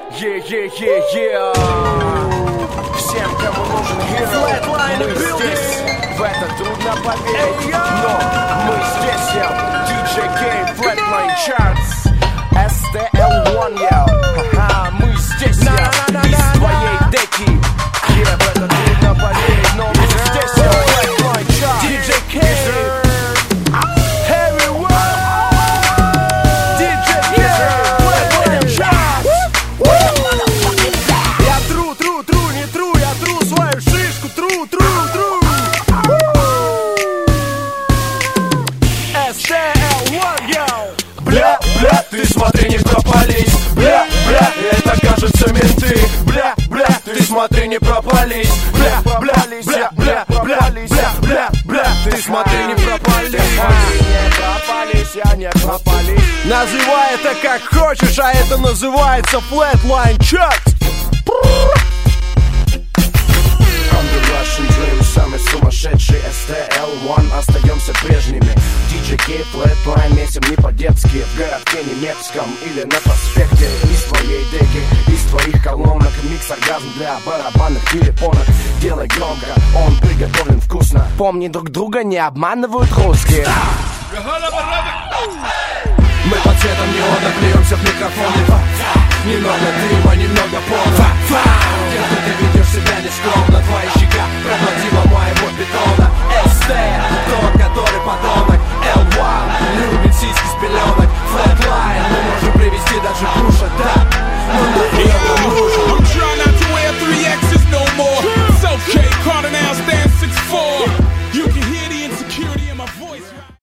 Всем, кому нужен hero, мы здесь. В это трудно поверить, но мы здесь, DJ Game, Flatline Charts, STL1, ха-ха, мы здесь, из твоей деки. В это трудно поверить, но мы здесь, Flatline Charts, DJ Game. Бля, ты смотри, не пропались. Бля, это кажется менты. Бля, ты смотри, не пропались. Бля, ты смотри, не пропались. Не пропались, я не пропались. Называй это как хочешь, а это называется Flatline Charts. Самый сумасшедший STL1, остаемся прежними. DJ K, Flatline, месим не по-детски. В городке немецком или на проспекте. Из твоей деки, из твоих колонок. Микс-оргазм для барабанных телефонов. Делай громко, он приготовлен вкусно. Помни, друг друга не обманывают русские. Мы под цветом неона плюемся в микрофоны. Немного дыма, немного пола. Где ты ведешь себя нескромно. Твоя щека промочила моего бетона. ST, тот, который подонок. L1,